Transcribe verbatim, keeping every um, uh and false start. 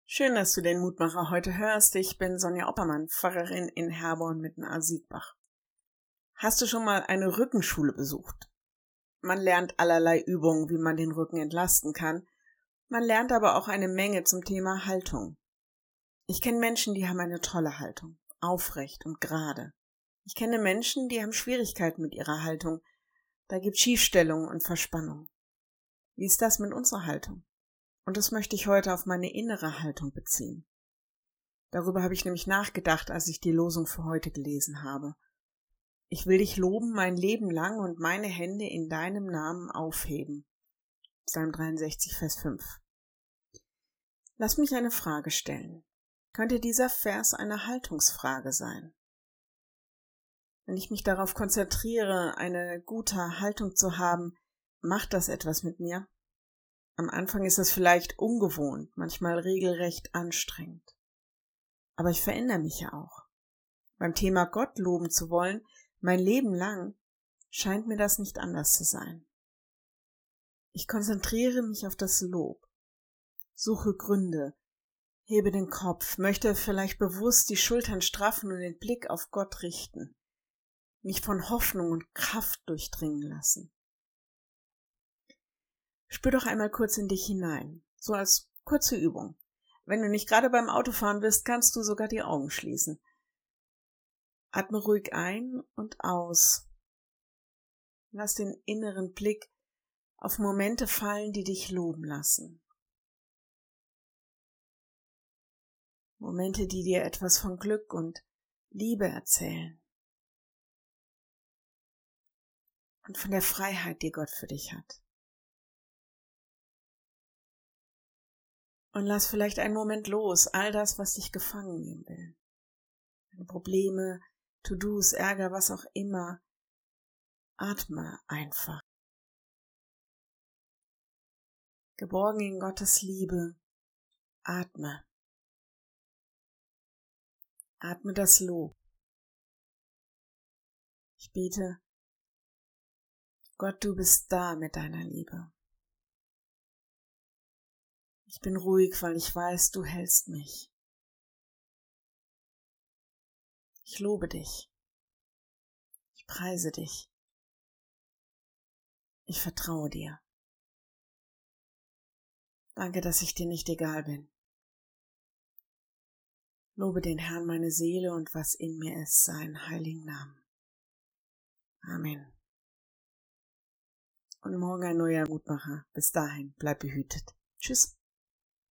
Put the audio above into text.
Schön, dass du den Mutmacher heute hörst. Ich bin Sonja Oppermann, Pfarrerin in Herborn mitten am Siegbach. Hast du schon mal eine Rückenschule besucht? Man lernt allerlei Übungen, wie man den Rücken entlasten kann. Man lernt aber auch eine Menge zum Thema Haltung. Ich kenne Menschen, die haben eine tolle Haltung, aufrecht und gerade. Ich kenne Menschen, die haben Schwierigkeiten mit ihrer Haltung. Da gibt Schiefstellungen und Verspannung. Wie ist das mit unserer Haltung? Und das möchte ich heute auf meine innere Haltung beziehen. Darüber habe ich nämlich nachgedacht, als ich die Losung für heute gelesen habe. Ich will dich loben mein Leben lang und meine Hände in deinem Namen aufheben. Psalm dreiundsechzig, Vers fünf. Lass mich eine Frage stellen. Könnte dieser Vers eine Haltungsfrage sein? Wenn ich mich darauf konzentriere, eine gute Haltung zu haben, macht das etwas mit mir? Am Anfang ist es vielleicht ungewohnt, manchmal regelrecht anstrengend. Aber ich verändere mich ja auch. Beim Thema Gott loben zu wollen, mein Leben lang, scheint mir das nicht anders zu sein. Ich konzentriere mich auf das Lob, suche Gründe, hebe den Kopf, möchte vielleicht bewusst die Schultern straffen und den Blick auf Gott richten, mich von Hoffnung und Kraft durchdringen lassen. Spür doch einmal kurz in dich hinein, so als kurze Übung. Wenn du nicht gerade beim Autofahren bist, kannst du sogar die Augen schließen. Atme ruhig ein und aus. Lass den inneren Blick auf Momente fallen, die dich loben lassen. Momente, die dir etwas von Glück und Liebe erzählen. Und von der Freiheit, die Gott für dich hat. Und lass vielleicht einen Moment los, all das, was dich gefangen nehmen will. Deine Probleme, To-Dos, Ärger, was auch immer. Atme einfach. Geborgen in Gottes Liebe, atme. Atme das Lob. Ich bete, Gott, du bist da mit deiner Liebe. Ich bin ruhig, weil ich weiß, du hältst mich. Ich lobe dich. Ich preise dich. Ich vertraue dir. Danke, dass ich dir nicht egal bin. Lobe den Herrn meine Seele und was in mir ist, seinen heiligen Namen. Amen. Und morgen ein neuer Mutmacher. Bis dahin, bleib behütet. Tschüss.